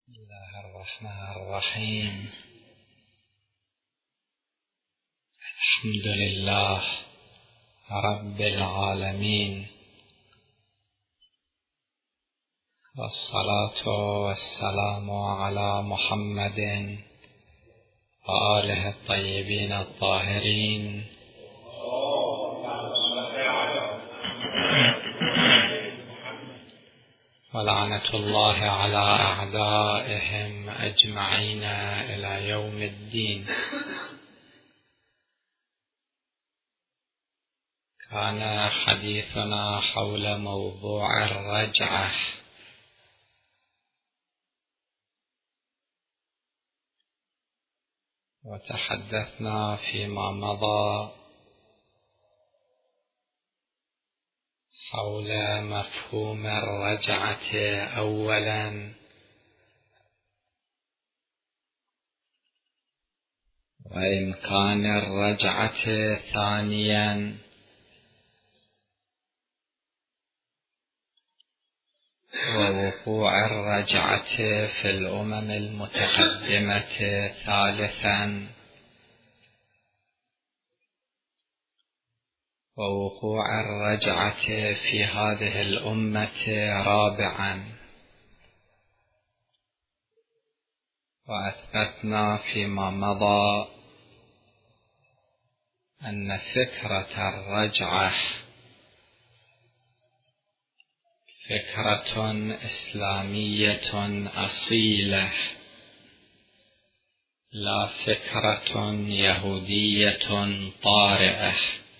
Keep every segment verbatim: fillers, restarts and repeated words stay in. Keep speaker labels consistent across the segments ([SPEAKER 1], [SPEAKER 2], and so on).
[SPEAKER 1] بسم الله الرحمن الرحيم. الحمد لله رب العالمين، والصلاة والسلام على محمد وآله الطيبين الطاهرين، ولعنة الله على أعدائهم أجمعين إلى يوم الدين. كان حديثنا حول موضوع الرجعة، وتحدثنا فيما مضى حول مفهوم الرجعة أولا، وإمكان الرجعة ثانيا، ووقوع الرجعة في الأمم المتقدمة ثالثا، ووقوع الرجعة في هذه الأمة رابعا. وأثبتنا فيما مضى أن فكرة الرجعة فكرة إسلامية أصيلة، لا فكرة يهودية طارئة.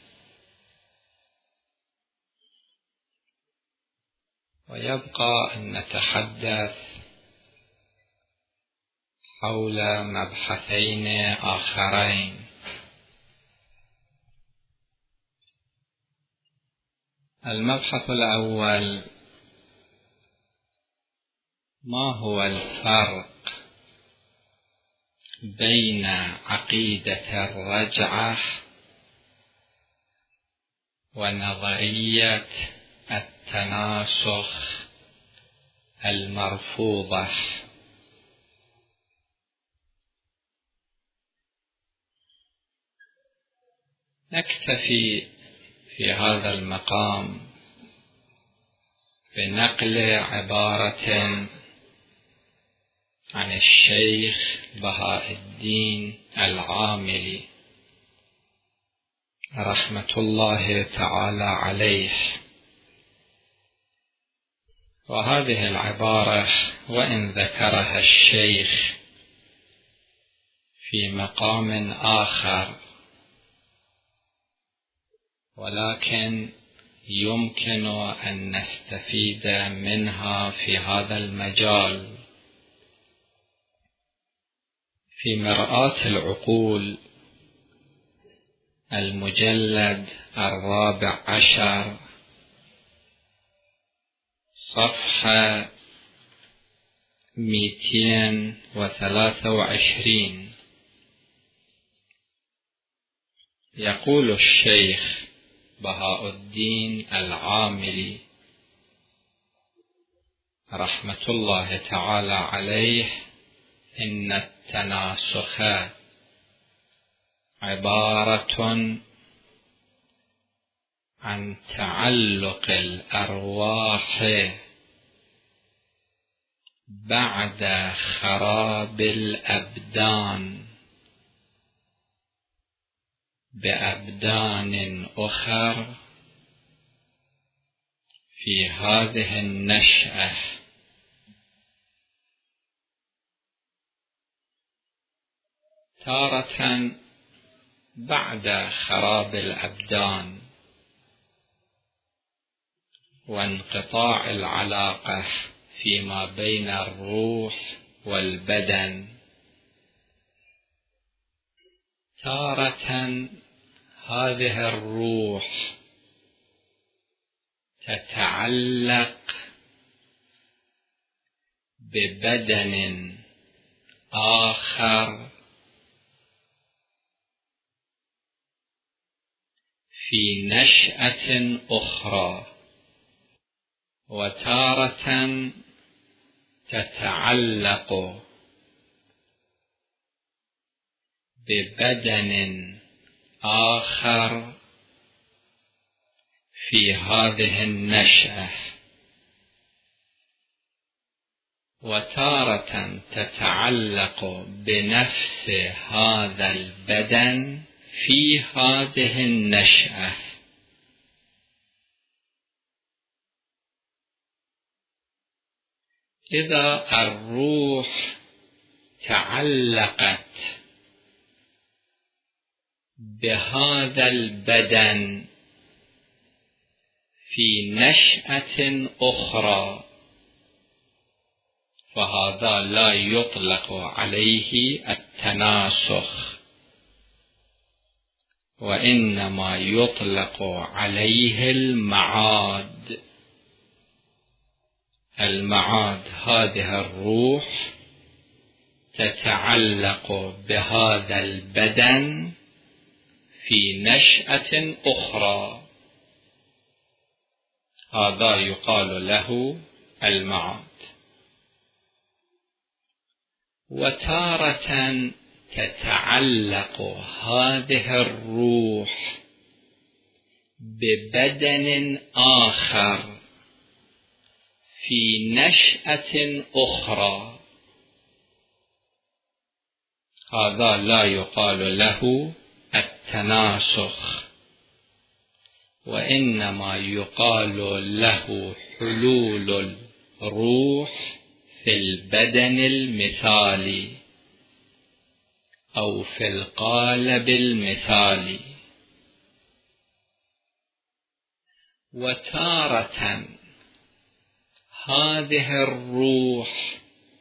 [SPEAKER 1] ويبقى أن نتحدث حول مبحثين آخرين. المبحث الأول: ما هو الفرق بين عقيدة الرجعة ونظرية التناسخ المرفوضة؟ نكتفي في هذا المقام بنقل عبارة عن الشيخ بهاء الدين العاملي رحمة الله تعالى عليه. وهذه العبارة وإن ذكرها الشيخ في مقام آخر، ولكن يمكن أن نستفيد منها في هذا المجال. في مرآة العقول المجلد الرابع عشر صفحة مئتين وثلاثة وعشرين يقول الشيخ بهاء الدين العاملي رحمة الله تعالى عليه: إن التناسخ عبارة عن تعلق الأرواح بعد خراب الأبدان بأبدان أخر في هذه النشأة. تارة بعد خراب الأبدان وانقطاع العلاقة فيما بين الروح والبدن، تارة هذه الروح تتعلق ببدن آخر في نشأة أخرى، وتارة تتعلق ببدن آخر في هذه النشأة، وتارة تتعلق بنفس هذا البدن في هذه النشأة. إذا الروح تعلقت بهذا البدن في نشأة أخرى، فهذا لا يطلق عليه التناسخ، وإنما يطلق عليه المعاد. المعاد هذه الروح تتعلق بهذا البدن في نشأة أخرى، هذا يقال له المعاد. وتارة تتعلق هذه الروح ببدن آخر في نشأة أخرى، هذا لا يقال له التناسخ، وإنما يقال له حلول الروح في البدن المثالي أو في القالب المثالي. وتارة هذه الروح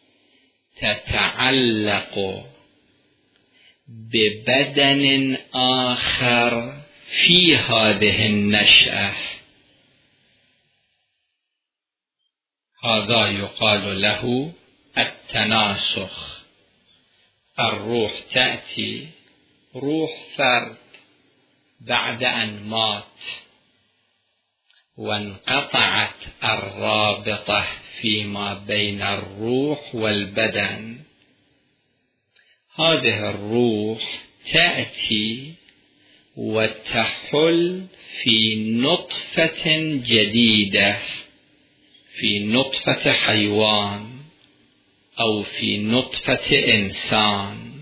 [SPEAKER 1] تتعلق ببدن آخر في هذه النشأة، هذا يقال له التناسخ. الروح تأتي، روح فرد بعد أن مات وانقطعت الرابطة فيما بين الروح والبدن، هذه الروح تأتي وتحل في نطفة جديدة، في نطفة حيوان أو في نطفة إنسان،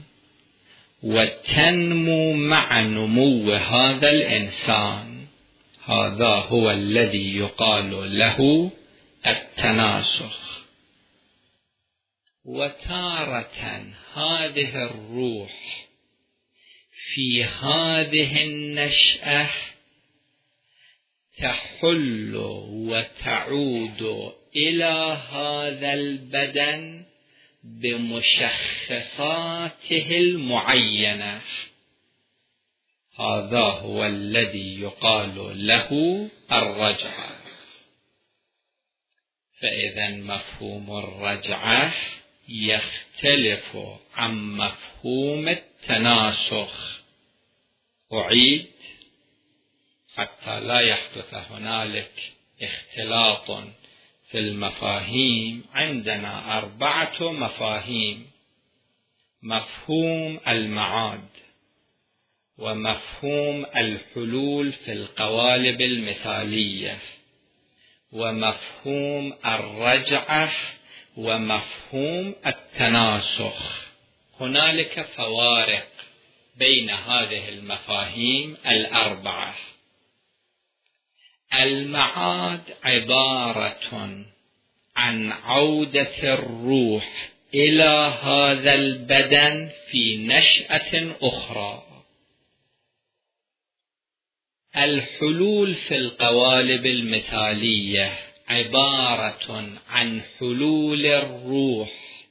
[SPEAKER 1] وتنمو مع نمو هذا الإنسان، هذا هو الذي يقال له التناسخ. وتارة هذه الروح في هذه النشأة تحل وتعود إلى هذا البدن بمشخصاته المعينة، هذا هو الذي يقال له الرجعة. فإذا مفهوم الرجعة يختلف عن مفهوم التناسخ. أعيد حتى لا يحدث هنالك اختلاط في المفاهيم. عندنا أربعة مفاهيم: مفهوم المعاد، ومفهوم الحلول في القوالب المثالية، ومفهوم الرجعة، ومفهوم التناسخ. هنالك فوارق بين هذه المفاهيم الأربعة. المعاد عبارة عن عودة الروح إلى هذا البدن في نشأة أخرى. الحلول في القوالب المثالية عبارة عن حلول الروح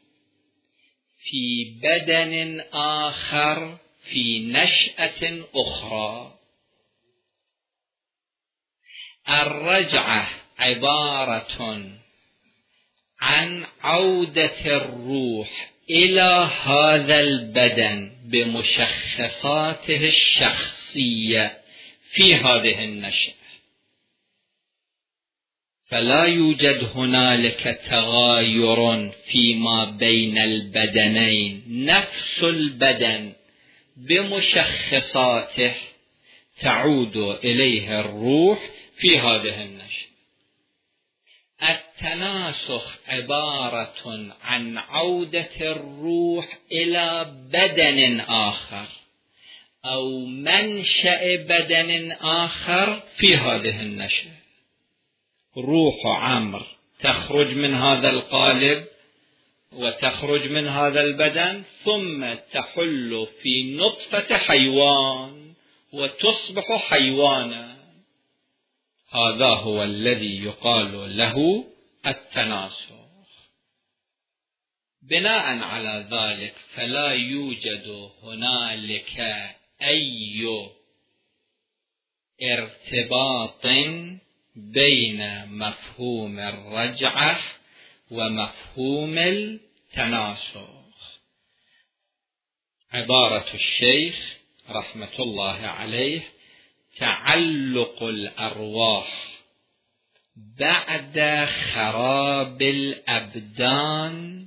[SPEAKER 1] في بدن آخر في نشأة أخرى. الرجعة عبارة عن عودة الروح إلى هذا البدن بمشخصاته الشخصية في هذه النشأة. فلا يوجد هنالك تغاير فيما بين البدنين، نفس البدن بمشخصاته تعود إليه الروح في هذه النشأة. التناسخ عبارة عن عودة الروح إلى بدن آخر أو منشأ بدن آخر في هذه النشأة. روح عمرو تخرج من هذا القالب وتخرج من هذا البدن، ثم تحل في نطفة حيوان وتصبح حيوانا. هذا هو الذي يقال له التناسخ. بناء على ذلك فلا يوجد هنالك أي ارتباط بين مفهوم الرجعة ومفهوم التناسخ. عبارة الشيخ رحمة الله عليه: تعلق الأرواح بعد خراب الأبدان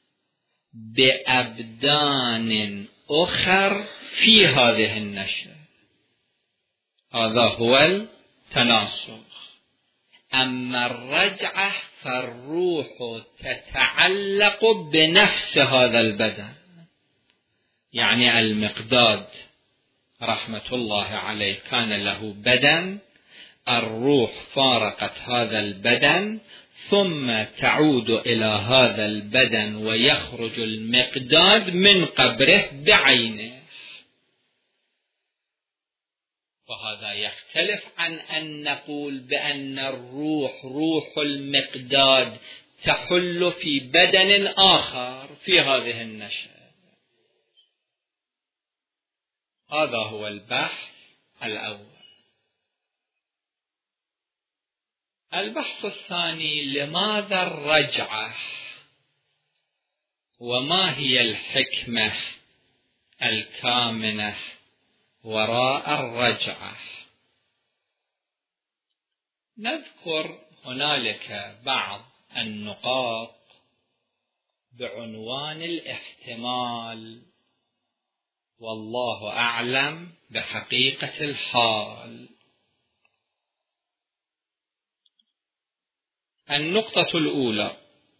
[SPEAKER 1] بأبدان أخر في هذه النشأة، هذا هو التناسخ. أما الرجعة فالروح تتعلق بنفس هذا البدن. يعني المقداد رحمة الله عليه كان له بدن، الروح فارقت هذا البدن ثم تعود إلى هذا البدن ويخرج المقداد من قبره بعينه. وهذا يختلف عن أن نقول بأن الروح روح المقداد تحل في بدن آخر في هذه النشأة. هذا هو البحث الأول. البحث الثاني: لماذا الرجعة؟ وما هي الحكمة الكامنة وراء الرجعة؟ نذكر هنالك بعض النقاط بعنوان الاحتمال، والله أعلم بحقيقة الحال. النقطة الأولى: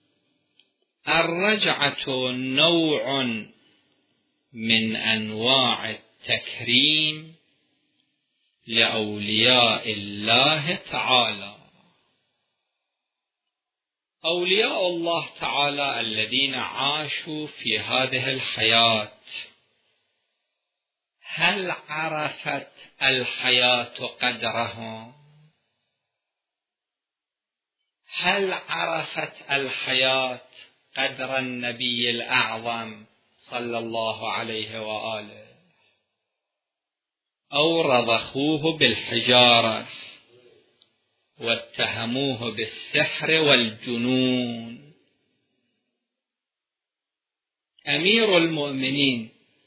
[SPEAKER 1] الرجعة نوع من أنواع التكريم لأولياء الله تعالى. أولياء الله تعالى الذين عاشوا في هذه الحياة، هل عرفت الحياة قدرهم؟ هل عرفت الحياة قدر النبي الأعظم صلى الله عليه وآله؟ أو رضخوه بالحجارة واتهموه بالسحر والجنون؟ أمير المؤمنين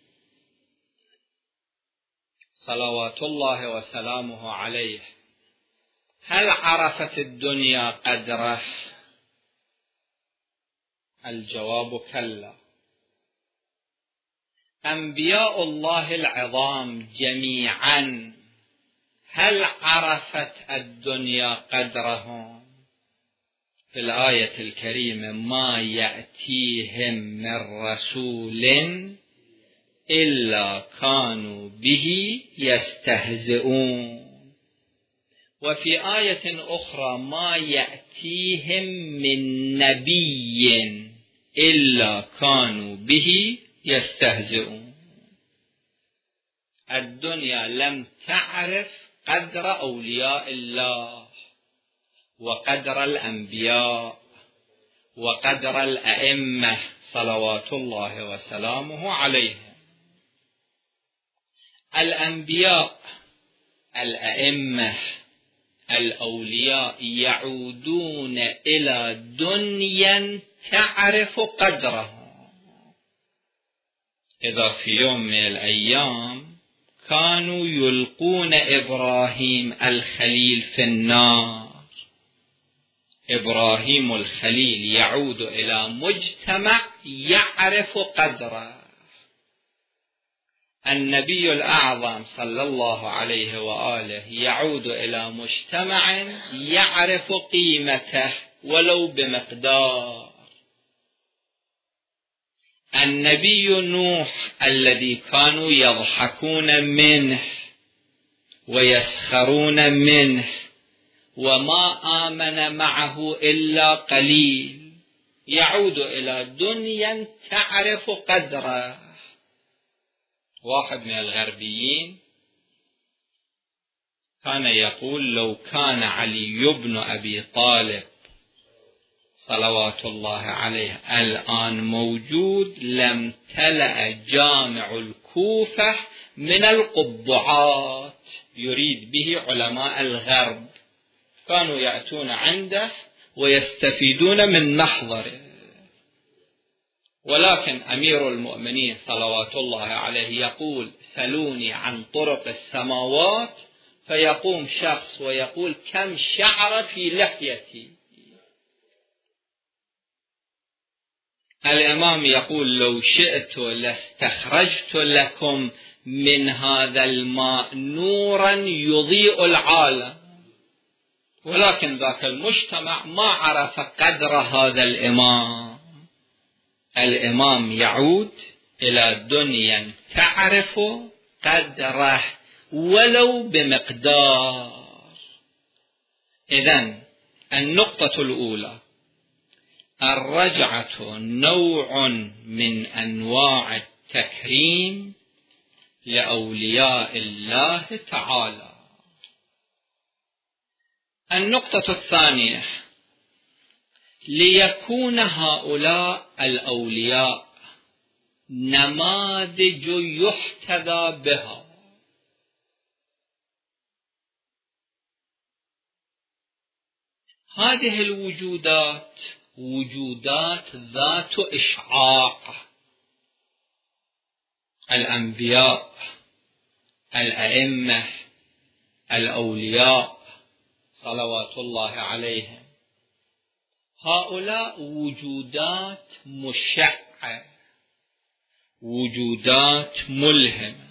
[SPEAKER 1] صلوات الله وسلامه عليه هل عرفت الدنيا قدره؟ الجواب كلا. أنبياء الله العظام جميعا هل عرفت الدنيا قدرهم؟ في الآية الكريمة: ما يأتيهم من رسول إلا كانوا به يستهزئون. وفي آية أخرى: ما يأتيهم من نبي إلا كانوا به يستهزئون. الدنيا لم تعرف قدر أولياء الله وقدر الأنبياء وقدر الأئمة صلوات الله وسلامه عليهم. الأنبياء، الأئمة، الأولياء يعودون إلى دنيا تعرف قدرهم. إذا في يوم من الأيام كانوا يلقون إبراهيم الخليل في النار، إبراهيم الخليل يعود إلى مجتمع يعرف قدره. النبي الأعظم صلى الله عليه وآله يعود إلى مجتمع يعرف قيمته ولو بمقدار. النبي نوح الذي كانوا يضحكون منه ويسخرون منه وما آمن معه إلا قليل، يعود إلى دنيا تعرف قدره. واحد من الغربيين كان يقول: لو كان علي بن أبي طالب صلوات الله عليه الآن موجود لم تلأ جامع الكوفة من القبعات. يريد به علماء الغرب، كانوا يأتون عنده ويستفيدون من محضره. ولكن أمير المؤمنين صلوات الله عليه يقول: سلوني عن طرق السماوات، فيقوم شخص ويقول: كم شعر في لحيتي. الإمام يقول: لو شئت لاستخرجت لكم من هذا الماء نورا يضيء العالم. ولكن ذاك المجتمع ما عرف قدر هذا الإمام. الإمام يعود إلى دنيا تعرف قدره ولو بمقدار. إذن النقطة الأولى: الرجعة نوع من أنواع التكريم لأولياء الله تعالى. النقطة الثانية: ليكون هؤلاء الأولياء نماذج يحتذى بها. هذه الوجودات وجودات ذات إشعاع. الأنبياء، الأئمة، الأولياء صلوات الله عليهم، هؤلاء وجودات مشعة، وجودات ملهمة.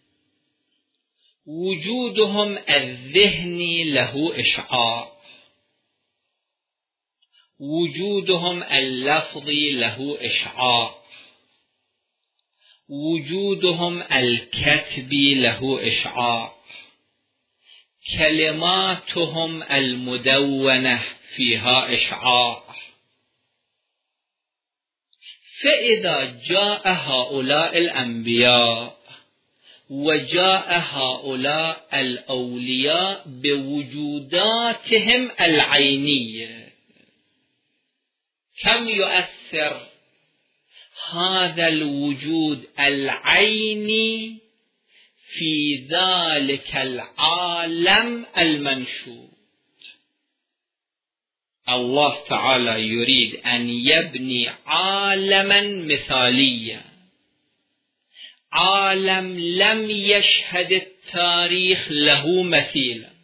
[SPEAKER 1] وجودهم الذهني له إشعاع، وجودهم اللفظي له إشعاع، وجودهم الكتبي له إشعاع، كلماتهم المدونة فيها إشعاع. فإذا جاء هؤلاء الأنبياء وجاء هؤلاء الأولياء بوجوداتهم العينية، كم يؤثر هذا الوجود العيني في ذلك العالم المنشود؟ الله تعالى يريد أن يبني عالما مثاليا، عالم لم يشهد التاريخ له مثيلا.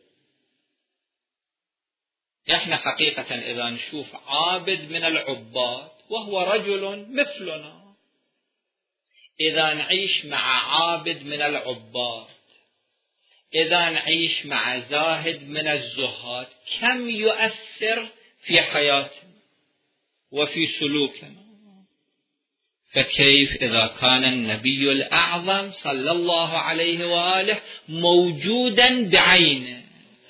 [SPEAKER 1] احنا حقيقة إذا نشوف عابد من العباد وهو رجل مثلنا، إذا نعيش مع عابد من العباد، إذا نعيش مع زاهد من الزهاد، كم يؤثر في حياتنا وفي سلوكنا. فكيف إذا كان النبي الأعظم صلى الله عليه وآله موجودا بعينه،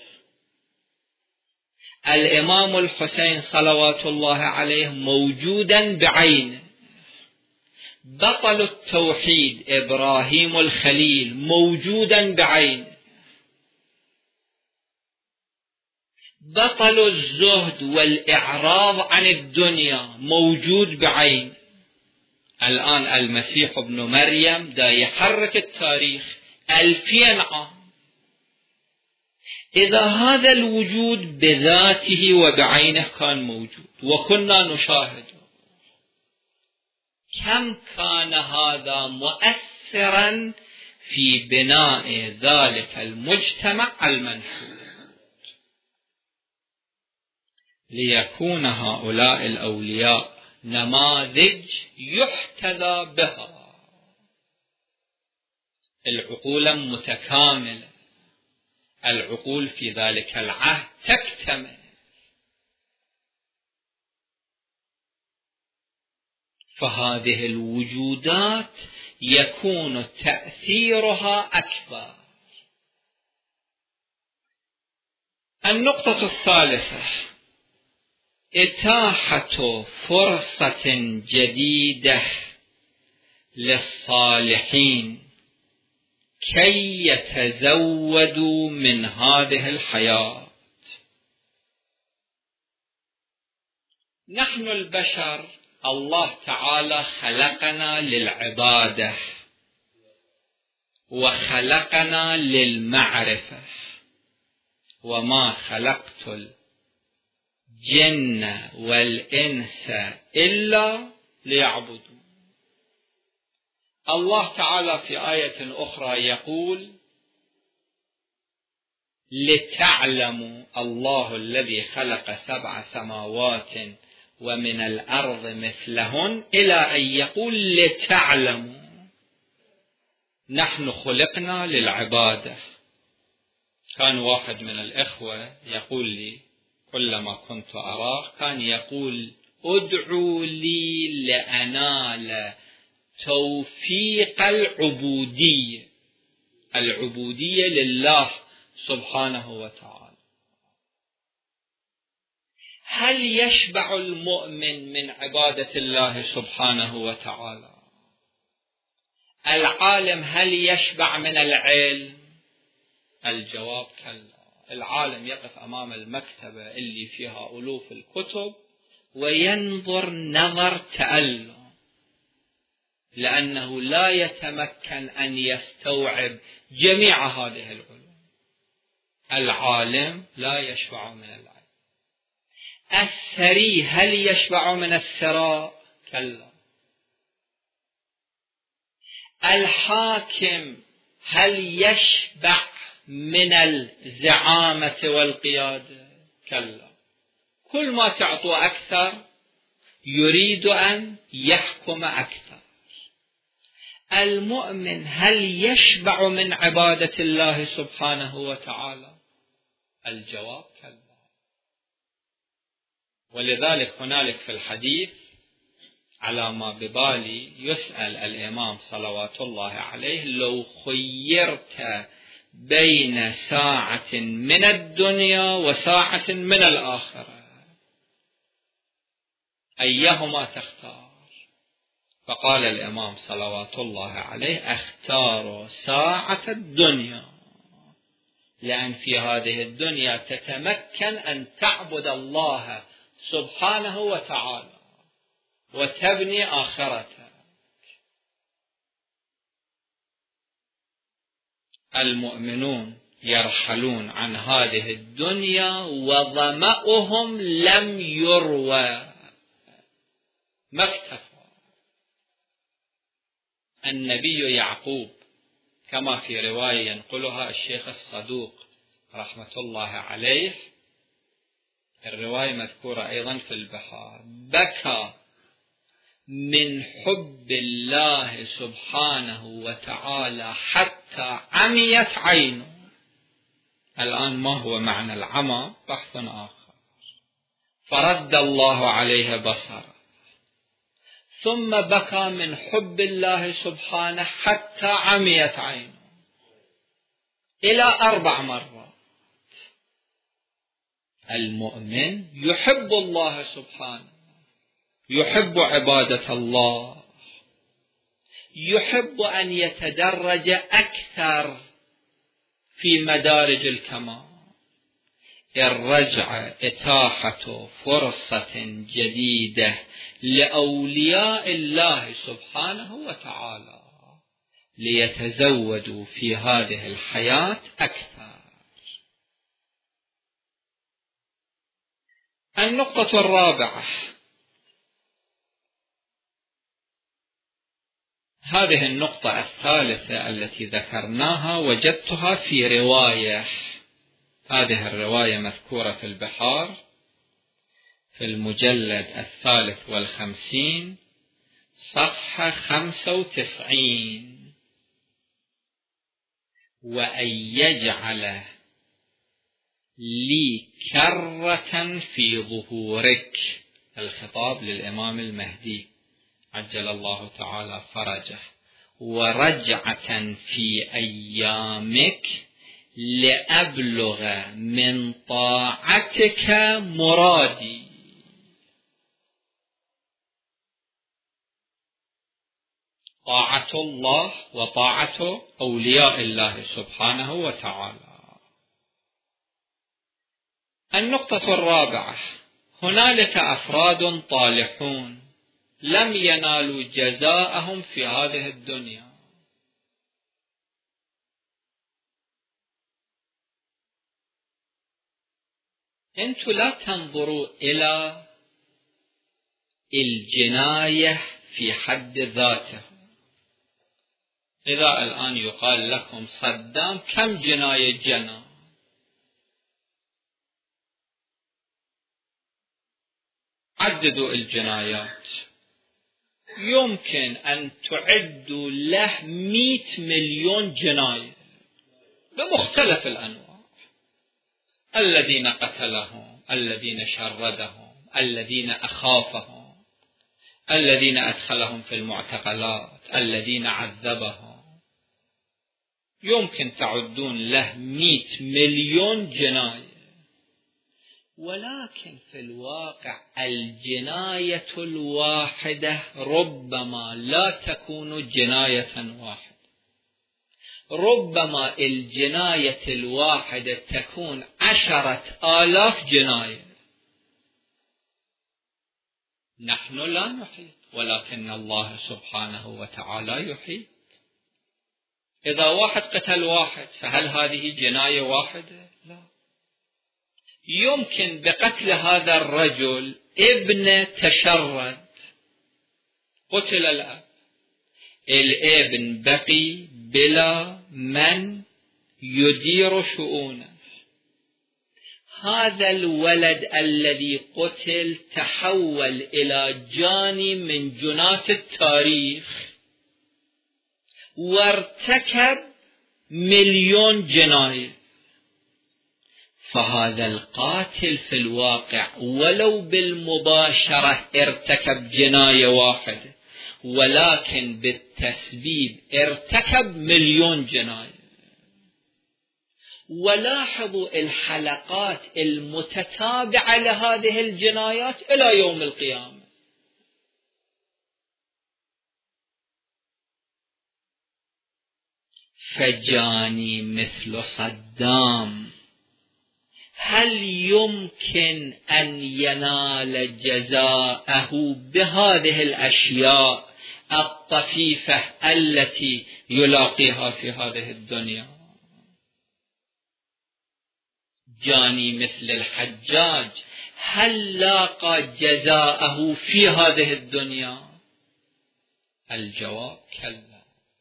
[SPEAKER 1] الإمام الحسين صلوات الله عليه موجودا بعينه، بطل التوحيد إبراهيم الخليل موجودا بعينه، بطل الزهد والإعراض عن الدنيا موجود بعين. الآن المسيح ابن مريم دا يحرك التاريخ ألفين عام. إذا هذا الوجود بذاته وبعينه كان موجود وكنا نشاهده، كم كان هذا مؤثرا في بناء ذلك المجتمع المنشود. ليكون هؤلاء الأولياء نماذج يحتذى بها، العقول متكاملة، العقول في ذلك العهد تكتمل، فهذه الوجودات يكون تأثيرها أكبر. النقطة الثالثة: إتاحة فرصة جديدة للصالحين كي يتزودوا من هذه الحياة. نحن البشر الله تعالى خلقنا للعبادة وخلقنا للمعرفة، وما خلقت الجن والإنس إلا ليعبدون. الله تعالى في آية أخرى يقول: لتعلموا الله الذي خلق سبع سماوات ومن الأرض مثلهن، إلى أن يقول لتعلموا. نحن خلقنا للعبادة. كان واحد من الإخوة يقول لي كلما كنت أراه كان يقول: ادعوا لي لأنال توفيق العبودية، العبودية لله سبحانه وتعالى. هل يشبع المؤمن من عبادة الله سبحانه وتعالى؟ العالم هل يشبع من العلم؟ الجواب كلا. العالم يقف أمام المكتبة اللي فيها ألوف الكتب وينظر نظر تألم، لأنه لا يتمكن أن يستوعب جميع هذه العلوم. العالم لا يشبع من العلم. الثري هل يشبع من الثراء؟ كلا. الحاكم هل يشبع من الزعامة والقيادة؟ كلا. كل ما تعطوا أكثر يريد أن يحكم أكثر. المؤمن هل يشبع من عبادة الله سبحانه وتعالى؟ الجواب كلا. ولذلك هنالك في الحديث على ما ببالي يسأل الإمام صلوات الله عليه: لو خيرت بين ساعة من الدنيا وساعة من الآخرة أيهما تختار؟ فقال الإمام صلوات الله عليه: أختار ساعة الدنيا، لأن في هذه الدنيا تتمكن أن تعبد الله سبحانه وتعالى وتبني آخرتك. المؤمنون يرحلون عن هذه الدنيا وظمأهم لم يروى، ما اكتفى. النبي يعقوب كما في رواية ينقلها الشيخ الصدوق رحمة الله عليه، الرواية مذكورة أيضا في البحار: بكى من حب الله سبحانه وتعالى حتى عميت عينه. الآن ما هو معنى العمى؟ بحث آخر. فرد الله عليه بصره، ثم بكى من حب الله سبحانه حتى عميت عينه إلى أربع مرات. المؤمن يحب الله سبحانه، يحب عبادة الله، يحب أن يتدرج أكثر في مدارج الكمال. الرجعة إتاحة فرصة جديدة لأولياء الله سبحانه وتعالى ليتزودوا في هذه الحياة أكثر. النقطة الرابعة: هذه النقطة الثالثة التي ذكرناها وجدتها في رواية، هذه الرواية مذكورة في البحار في المجلد الثالث والخمسين صفحة خمسة وتسعين: وأن يجعل لي كرة في ظهورك، الخطاب للإمام المهدي عجل الله تعالى فرجه، ورجعة في أيامك لأبلغ من طاعتك مرادي. طاعة الله وطاعة أولياء الله سبحانه وتعالى. النقطة الرابعة: هنالك أفراد طالحون لم ينالوا جزاءهم في هذه الدنيا. أنتم لا تنظروا إلى الجناية في حد ذاته. إذا الآن يقال لكم صدام كم جناية جنى، عددوا الجنايات، يمكن أن تعدوا له مئة مليون جناية بمختلف الأنواع: الذين قتلهم، الذين شردهم، الذين أخافهم، الذين أدخلهم في المعتقلات، الذين عذبهم. يمكن تعدون له مئة مليون جناية. ولكن في الواقع الجناية الواحدة ربما لا تكون جناية واحدة، ربما الجناية الواحدة تكون عشرة آلاف جناية. نحن لا نحيط، ولكن الله سبحانه وتعالى يحيط. إذا واحد قتل واحد فهل هذه جناية واحدة؟ لا. يمكن بقتل هذا الرجل ابن تشرد، قتل الأب، الابن بقي بلا من يدير شؤونه. هذا الولد الذي قتل تحول إلى جاني من جنات التاريخ وارتكب مليون جناية. فهذا القاتل في الواقع ولو بالمباشرة ارتكب جناية واحدة، ولكن بالتسبيب ارتكب مليون جناية. ولاحظوا الحلقات المتتابعة لهذه الجنايات إلى يوم القيامة. فجاني مثل صدام هل يمكن أن ينال جزاءه بهذه الأشياء الطفيفة التي يلاقيها في هذه الدنيا؟ جاني مثل الحجاج هل لاقى جزاءه في هذه الدنيا؟ الجواب كلا.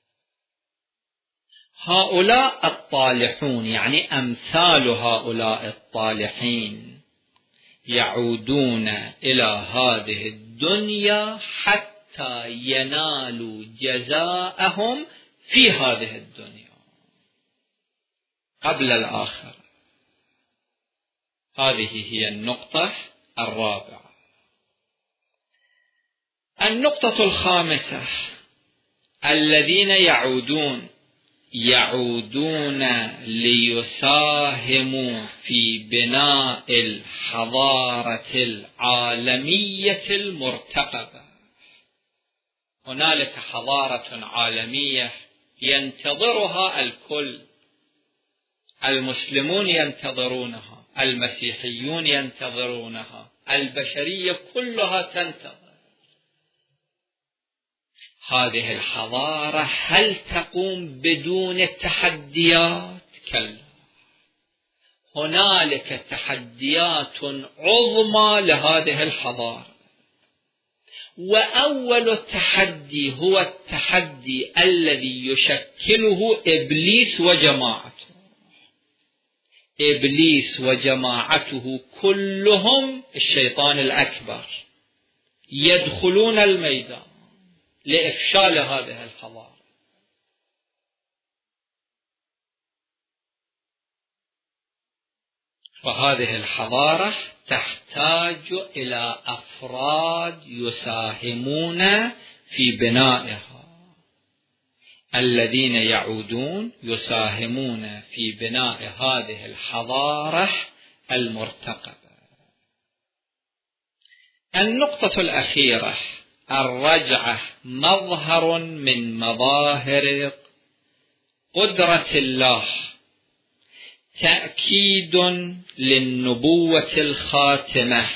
[SPEAKER 1] هؤلاء الطالحون، يعني أمثال هؤلاء الطالحين، يعودون إلى هذه الدنيا حتى ينالوا جزاءهم في هذه الدنيا قبل الآخرة. هذه هي النقطة الرابعة. النقطة الخامسة: الذين يعودون يعودون ليساهموا في بناء الحضارة العالمية المرتقبة. هنالك حضارة عالمية ينتظرها الكل، المسلمون ينتظرونها، المسيحيون ينتظرونها، البشرية كلها تنتظر هذه الحضارة. هل تقوم بدون التحديات؟ كلا. هنالك تحديات عظمى لهذه الحضارة، وأول التحدي هو التحدي الذي يشكله إبليس وجماعته. إبليس وجماعته كلهم الشيطان الأكبر يدخلون الميدان لإفشال هذه الحضارة. وهذه الحضارة تحتاج إلى أفراد يساهمون في بنائها، الذين يعودون يساهمون في بناء هذه الحضارة المرتقبة. النقطة الأخيرة، الرجعة مظهر من مظاهر قدرة الله، تأكيد للنبوة الخاتمة،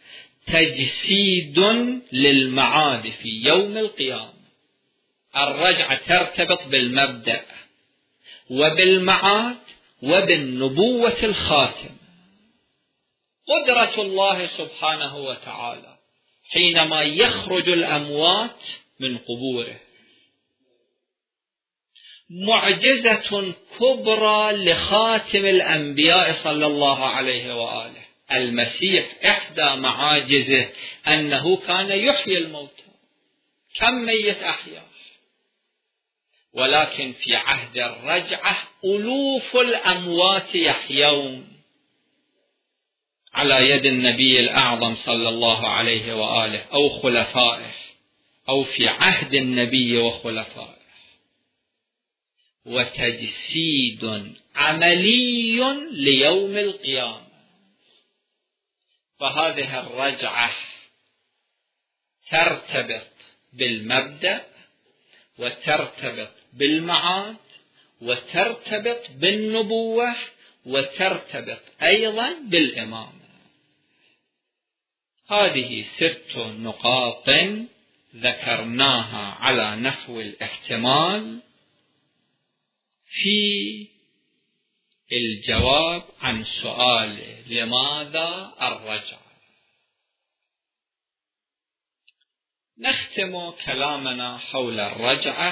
[SPEAKER 1] تجسيد للمعاد في يوم القيامة. الرجعة ترتبط بالمبدأ وبالمعاد وبالنبوة الخاتمة. قدرة الله سبحانه وتعالى حينما يخرج الأموات من قبوره، معجزة كبرى لخاتم الأنبياء صلى الله عليه وآله. المسيح إحدى معاجزه أنه كان يحيي الموتى، كم ميت أحياه. ولكن في عهد الرجعة ألوف الأموات يحيون على يد النبي الأعظم صلى الله عليه وآله أو خلفائه، أو في عهد النبي وخلفائه. وتجسيد عملي ليوم القيامة. فهذه الرجعة ترتبط بالمبدأ وترتبط بالمعاد وترتبط بالنبوة وترتبط أيضا بالإمامة. هذه ست نقاط ذكرناها على نحو الاحتمال في الجواب عن سؤال لماذا الرجعة. نختم كلامنا حول الرجعة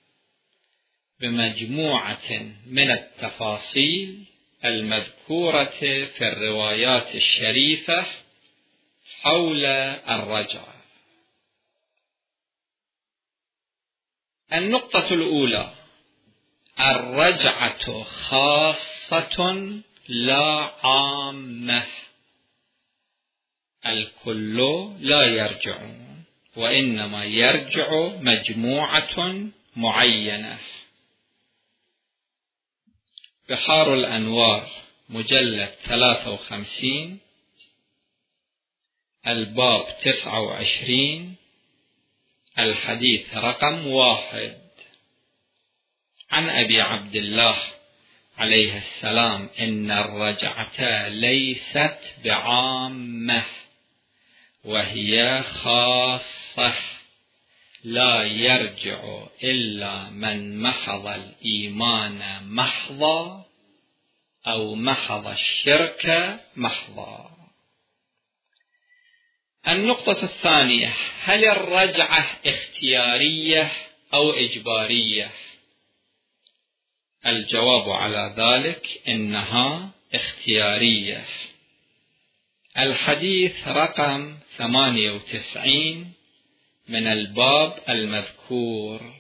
[SPEAKER 1] بمجموعة من التفاصيل المذكورة في الروايات الشريفة حول الرجعة. النقطة الأولى، الرجعة خاصة لا عامة، الكل لا يرجعون، وإنما يرجع مجموعة معينة. بحار الأنوار مجلد ثلاثة وخمسين، الباب تسعة وعشرين، الحديث رقم واحد، عن أبي عبد الله عليه السلام إن الرجعة ليست بعامة، وهي خاصة، لا يرجع إلا من محض الإيمان محضا أو محض الشرك محضا. النقطة الثانية، هل الرجعة اختيارية أو إجبارية؟ الجواب على ذلك إنها اختيارية. الحديث رقم ثمانية وتسعين من الباب المذكور.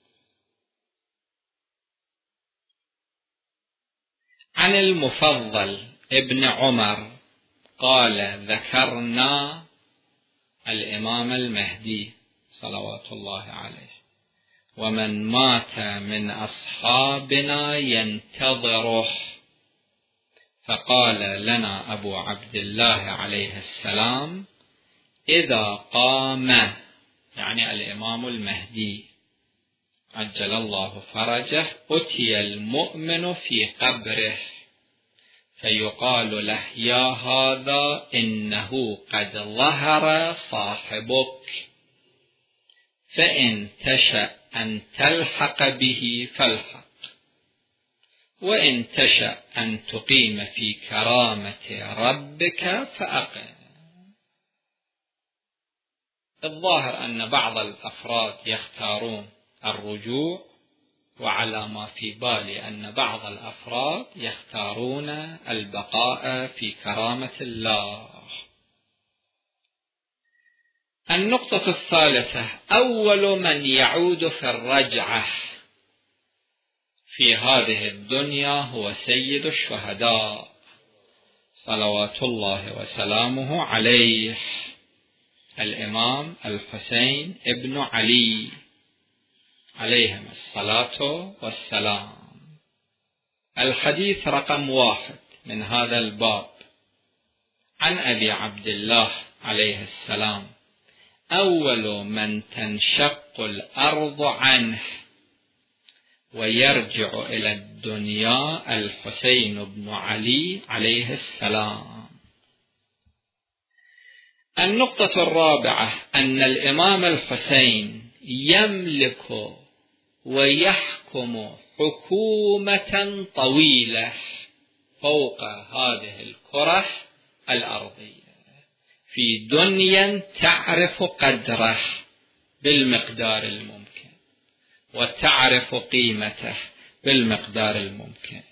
[SPEAKER 1] عن المفضل ابن عمر قال ذكرنا الإمام المهدي صلوات الله عليه، ومن مات من أصحابنا ينتظره، فقال لنا أبو عبد الله عليه السلام إذا قام، يعني الإمام المهدي عجل الله فرجه، أتي المؤمن في قبره فيقال له يا هذا إنه قد ظهر صاحبك، فإن تشأ أن تلحق به فالحق، وإن تشأ أن تقيم في كرامة ربك فأقم. الظاهر أن بعض الأفراد يختارون الرجوع وعلى ما في بالي أن بعض الأفراد يختارون البقاء في كرامة الله. النقطة الثالثة: أول من يعود في الرجعة في هذه الدنيا هو سيد الشهداء صلوات الله وسلامه عليه، الإمام الحسين ابن علي عليهم الصلاة والسلام. الحديث رقم واحد من هذا الباب عن أبي عبد الله عليه السلام: أول من تنشق الأرض عنه ويرجع إلى الدنيا الحسين بن علي عليه السلام. النقطة الرابعة: أن الإمام الحسين يملك ويحكم حكومة طويلة فوق هذه الكرة الأرضية في دنيا تعرف قدره بالمقدار الممكن وتعرف قيمته بالمقدار الممكن.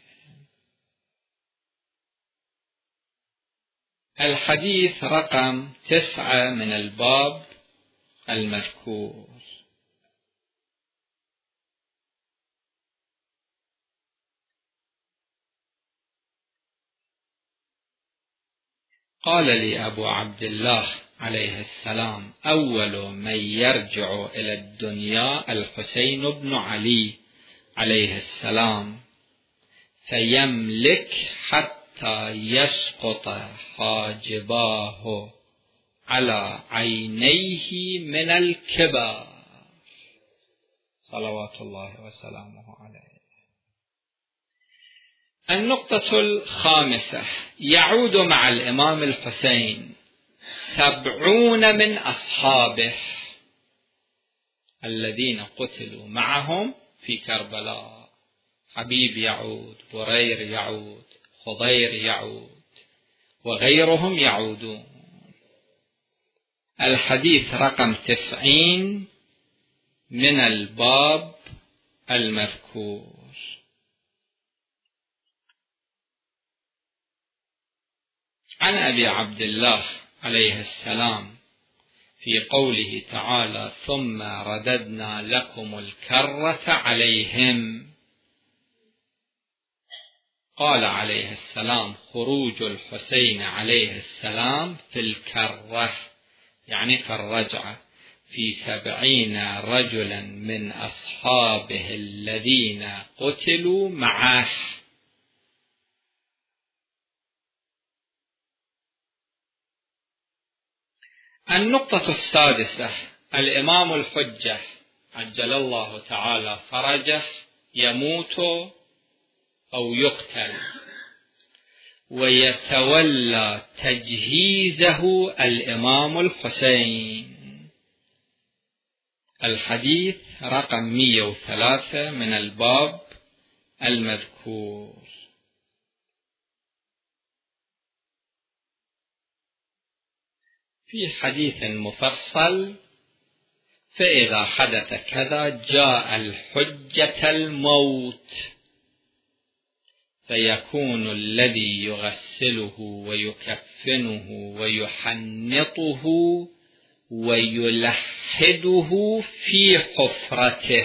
[SPEAKER 1] الحديث رقم تسعة من الباب المذكور: قال لي أبو عبد الله عليه السلام: أول من يرجع إلى الدنيا الحسين بن علي عليه السلام، فيملك حتى يسقط حاجباه على عينيه من الكبر صلوات الله وسلامه عليه. النقطة الخامسة: يعود مع الإمام الحسين سبعون من أصحابه الذين قتلوا معهم في كربلاء. حبيب يعود، برير يعود، خضير يعود، وغيرهم يعودون. الحديث رقم تسعين من الباب المذكور: عن أبي عبد الله عليه السلام في قوله تعالى: ثم رددنا لكم الكرة عليهم، قال عليه السلام: خروج الحسين عليه السلام في الكرة يعني في الرجعة في سبعين رجلا من أصحابه الذين قتلوا معه. النقطة السادسة: الإمام الحجة عجل الله تعالى فرجه يموت أو يقتل، ويتولى تجهيزه الإمام الحسين. الحديث رقم مئة وثلاثة من الباب المذكور. في حديث مفصل: فإذا حدث كذا جاء الحجة الموت، فيكون الذي يغسله ويكفنه ويحنطه ويلحده في حفرته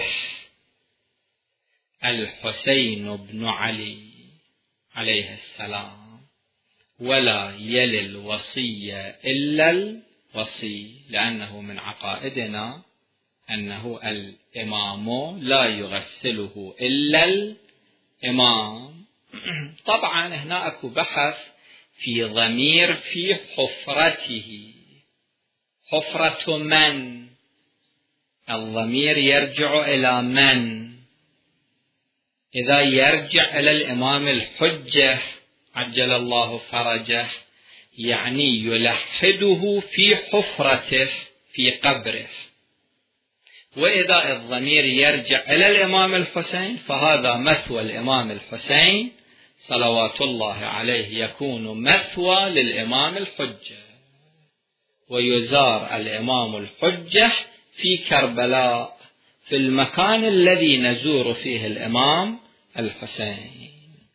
[SPEAKER 1] الحسين بن علي عليه السلام، ولا يلي الوصية إلا الوصي، لأنه من عقائدنا أنه الإمام لا يغسله إلا الإمام. طبعا هنا أكو بحث في ضمير في حفرته، حفرة من؟ الضمير يرجع إلى من؟ إذا يرجع إلى الإمام الحجة عجل الله فرجه يعني يلحده في حفرته في قبره. وإذا الضمير يرجع إلى الإمام الحسين فهذا مثوى الإمام الحسين صلوات الله عليه، يكون مثوى للإمام الحجة، ويزار الإمام الحجة في كربلاء في المكان الذي نزور فيه الإمام الحسين.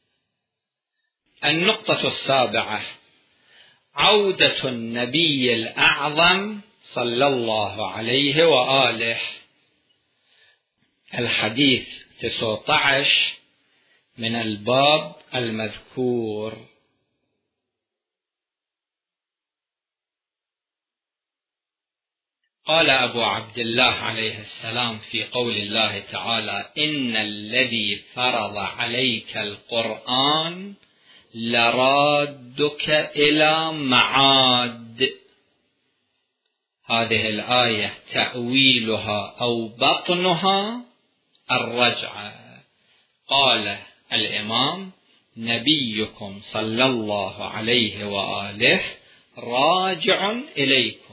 [SPEAKER 1] النقطة السابعة: عودة النبي الأعظم صلى الله عليه وآله. الحديث تسعة عشر من الباب المذكور. قال أبو عبد الله عليه السلام في قول الله تعالى: إن الذي فرض عليك القرآن لرادك إلى معاد. هذه الآية تأويلها أو بطنها الرجعة. قال الإمام: نبيكم صلى الله عليه وآله راجع إليكم.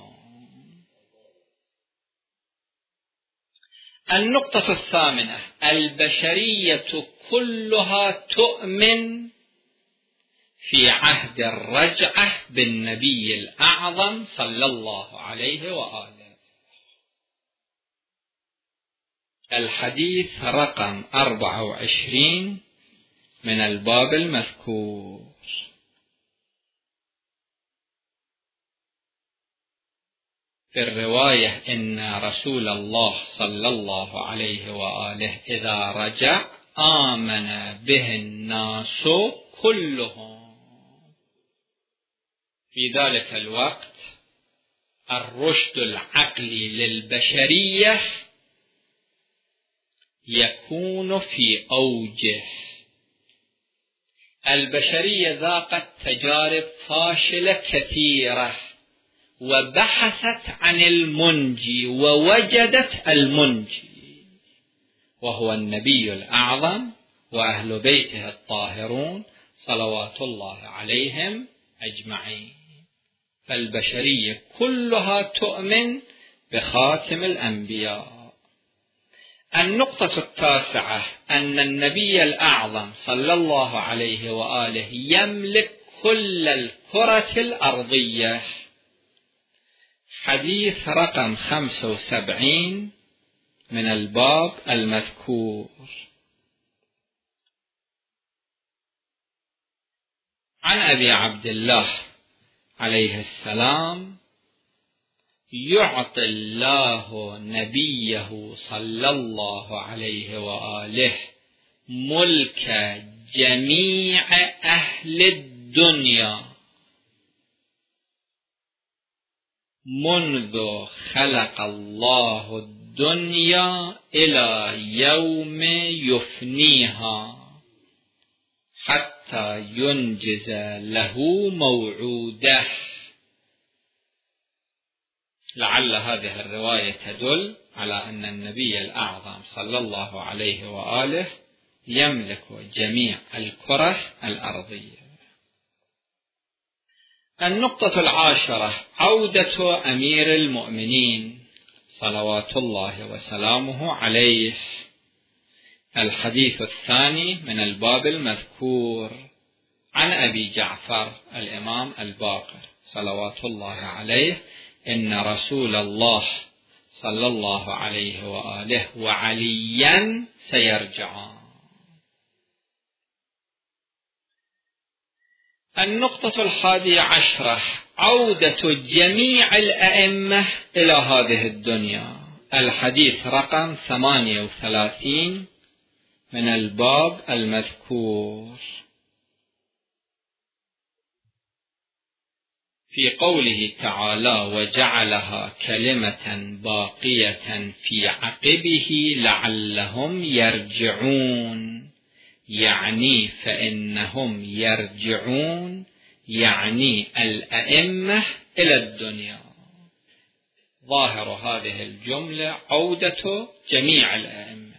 [SPEAKER 1] النقطة الثامنة: البشرية كلها تؤمن في عهد الرجعة بالنبي الأعظم صلى الله عليه وآله. الحديث رقم أربعة وعشرين من الباب المذكور. في الرواية: إن رسول الله صلى الله عليه وآله إذا رجع آمن به الناس كلهم. في ذلك الوقت الرشد العقلي للبشرية يكون في أوجه. البشرية ذاقت تجارب فاشلة كثيرة وبحثت عن المنجي ووجدت المنجي، وهو النبي الأعظم وأهل بيته الطاهرون صلوات الله عليهم أجمعين. فالبشرية كلها تؤمن بخاتم الأنبياء. النقطة التاسعة: أن النبي الأعظم صلى الله عليه وآله يملك كل الكرة الأرضية. حديث رقم خمسة وسبعين من الباب المذكور. عن أبي عبد الله عليه السلام: يعطي الله نبيه صلى الله عليه وآله ملك جميع أهل الدنيا منذ خلق الله الدنيا إلى يوم يفنيها حتى ينجز له موعوده. لعل هذه الرواية تدل على أن النبي الأعظم صلى الله عليه وآله يملك جميع الكرة الأرضية. النقطة العاشرة: عودة أمير المؤمنين صلوات الله وسلامه عليه. الحديث الثاني من الباب المذكور. عن أبي جعفر الإمام الباقر صلوات الله عليه: إن رسول الله صلى الله عليه وآله وعليا سيرجعان. النقطة الحادية عشرة: عودة جميع الأئمة إلى هذه الدنيا. الحديث رقم ثمانية وثلاثين من الباب المذكور. في قوله تعالى: وجعلها كلمة باقية في عقبه لعلهم يرجعون، يعني فإنهم يرجعون يعني الأئمة إلى الدنيا. ظاهر هذه الجملة عودة جميع الأئمة.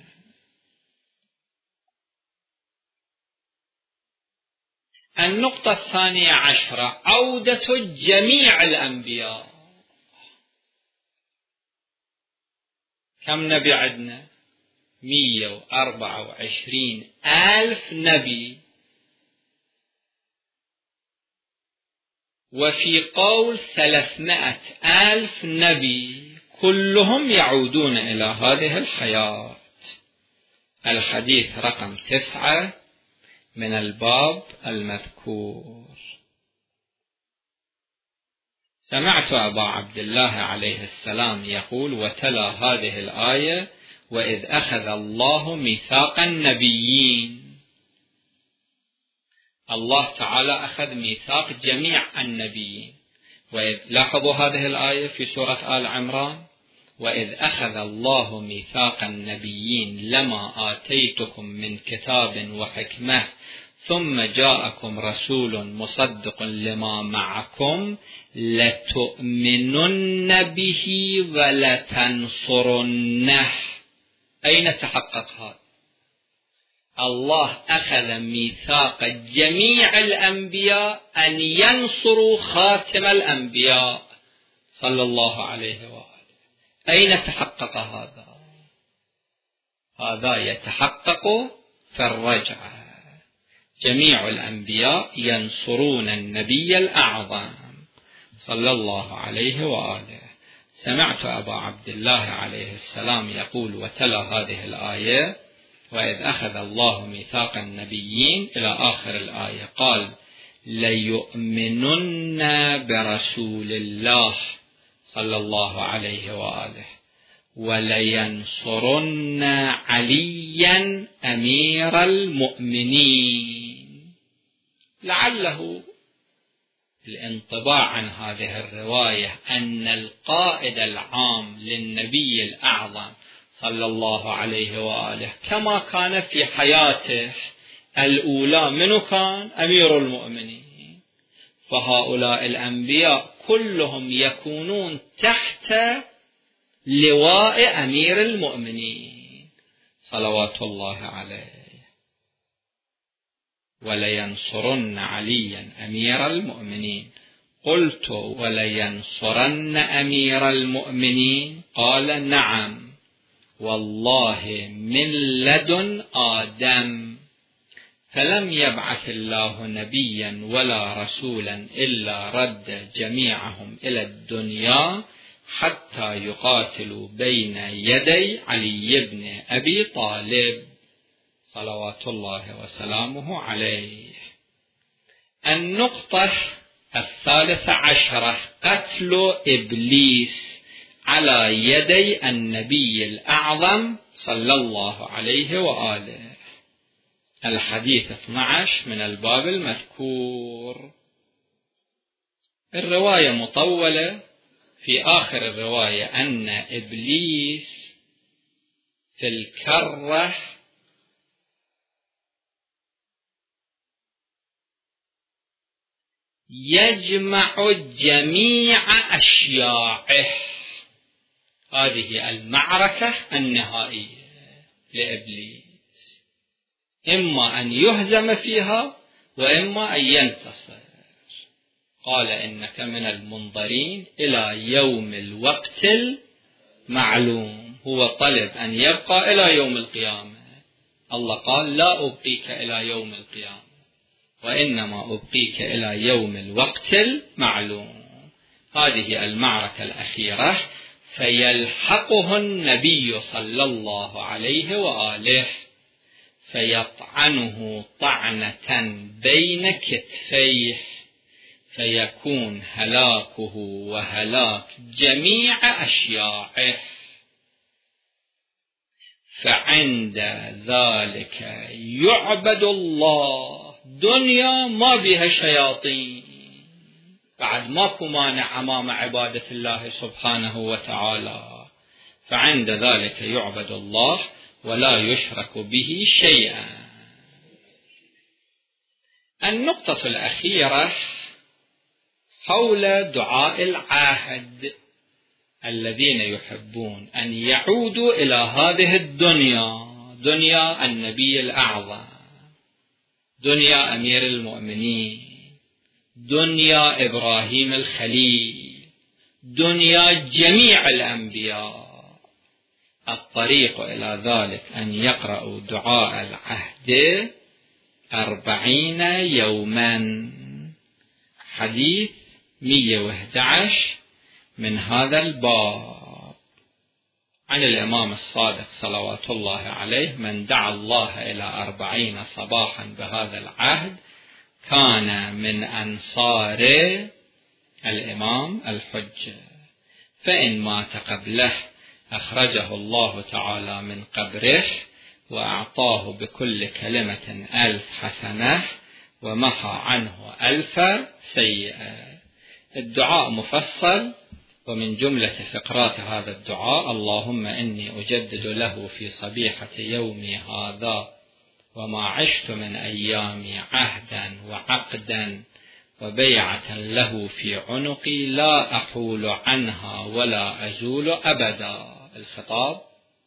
[SPEAKER 1] النقطة الثانية عشرة: عودة جميع الأنبياء. كم نبي عندنا؟ مئة وأربعة وعشرين ألف نبي. وفي قول ثلاثمائة ألف نبي كلهم يعودون إلى هذه الحياة. الحديث رقم تسعة من الباب المذكور. سمعت أبا عبد الله عليه السلام يقول وتلا هذه الآية وإذ أخذ الله ميثاق النبيين. الله تعالى أخذ ميثاق جميع النبيين. وإذ لاحظوا هذه الآية في سورة آل عمران وإذ أخذ الله ميثاق النبيين لما آتيتكم من كتاب وحكمة ثم جاءكم رسول مصدق لما معكم لتؤمنن به ولتنصرنه. أين تحقق هذا؟ الله أخذ ميثاق جميع الأنبياء أن ينصروا خاتم الأنبياء صلى الله عليه وآله. أين تحقق هذا؟ هذا يتحقق في الرجعة. جميع الأنبياء ينصرون النبي الأعظم صلى الله عليه وآله. سمعت أبا عبد الله عليه السلام يقول وتلا هذه الآية وإذ أخذ الله ميثاق النبيين إلى آخر الآية قال ليؤمنن برسول الله صلى الله عليه وآله ولينصرن عليا أمير المؤمنين. لعله الانطباع عن هذه الرواية أن القائد العام للنبي الأعظم صلى الله عليه وآله كما كان في حياته الأولى منه كان أمير المؤمنين، فهؤلاء الأنبياء كلهم يكونون تحت لواء أمير المؤمنين صلوات الله عليه. ولينصرن عليا أمير المؤمنين. قلت ولينصرن أمير المؤمنين؟ قال نعم والله من لدن آدم فلم يبعث الله نبيا ولا رسولا إلا رد جميعهم إلى الدنيا حتى يقاتلوا بين يدي علي بن أبي طالب صلوات الله وسلامه عليه. النقطة الثالثة عشرة قتل إبليس على يدي النبي الأعظم صلى الله عليه وآله. الحديث اثني عشر من الباب المذكور. الرواية مطولة. في آخر الرواية أن إبليس في الكرة يجمع جميع أشياعه. هذه المعركة النهائية لإبليس، إما أن يهزم فيها وإما أن ينتصر. قال إنك من المنظرين إلى يوم الوقت المعلوم. هو طلب أن يبقى إلى يوم القيامة. الله قال لا أبقيك إلى يوم القيامة وإنما أبقيك إلى يوم الوقت المعلوم. هذه المعركة الأخيرة. فيلحقه النبي صلى الله عليه وآله فيطعنه طعنة بين كتفيه فيكون هلاكه وهلاك جميع أشياعه. فعند ذلك يعبد الله. دنيا ما بها شياطين، بعد ماكو مانع أمام عبادة الله سبحانه وتعالى. فعند ذلك يعبد الله ولا يشرك به شيئا. النقطة الأخيرة حول دعاء العهد. الذين يحبون أن يعودوا إلى هذه الدنيا، دنيا النبي الأعظم، دنيا أمير المؤمنين، دنيا إبراهيم الخليل، دنيا جميع الأنبياء. الطريق إلى ذلك أن يقرأوا دعاء العهد أربعين يوما. حديث مئة وأحد عشر من هذا الباب. عن الإمام الصادق صلوات الله عليه: من دعا الله إلى أربعين صباحا بهذا العهد كان من أنصار الإمام الحجة، فإن مات قبله أخرجه الله تعالى من قبره وأعطاه بكل كلمة ألف حسنة ومحى عنه ألف سيئة. الدعاء مفصل، ومن جملة فقرات هذا الدعاء: اللهم إني أجدد له في صبيحة يومي هذا وما عشت من أيامي عهدا وعقدا وبيعة له في عنقي لا أحول عنها ولا أزول أبدا. الخطاب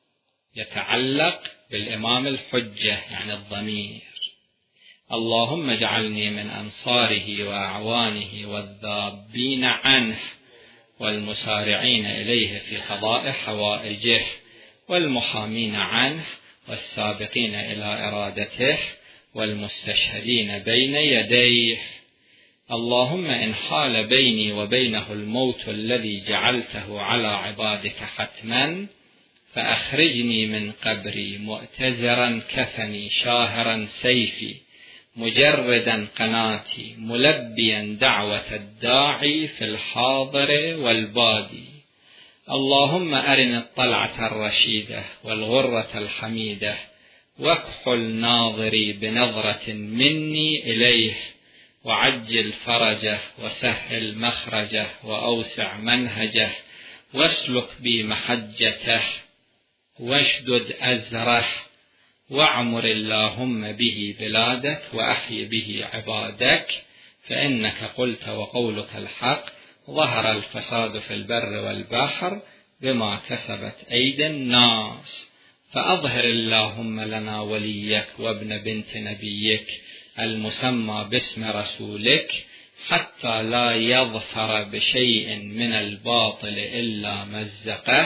[SPEAKER 1] يتعلق بالإمام الحجة، يعني الضمير. اللهم اجعلني من أنصاره وأعوانه والذابين عنه والمسارعين إليه في قضاء حوائجه والمحامين عنه والسابقين إلى إرادته والمستشهدين بين يديه. اللهم إن حال بيني وبينه الموت الذي جعلته على عبادك حتما فأخرجني من قبري مؤتزرا كفني شاهرا سيفي مجردا قناتي ملبيا دعوة الداعي في الحاضر والبادي. اللهم أرني الطلعة الرشيدة والغرة الحميدة واكحل ناظري بنظرة مني إليه وعجل فرجه وسهل مخرجه وأوسع منهجه واسلك بي محجته واشدد أزره واعمر اللهم به بلادك وأحي به عبادك، فإنك قلت وقولك الحق ظهر الفساد في البر والبحر بما كسبت أيدي الناس، فأظهر اللهم لنا وليك وابن بنت نبيك المسمى باسم رسولك حتى لا يظفر بشيء من الباطل إلا مزقه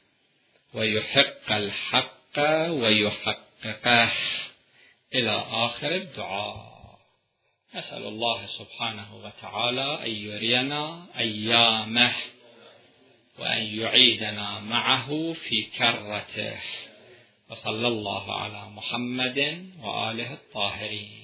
[SPEAKER 1] ويحق الحق ويحققه، إلى آخر الدعاء. نسأل الله سبحانه وتعالى أن يرينا أيامه وأن يعيدنا معه في كرته، وصلى الله على محمد وآله الطاهرين.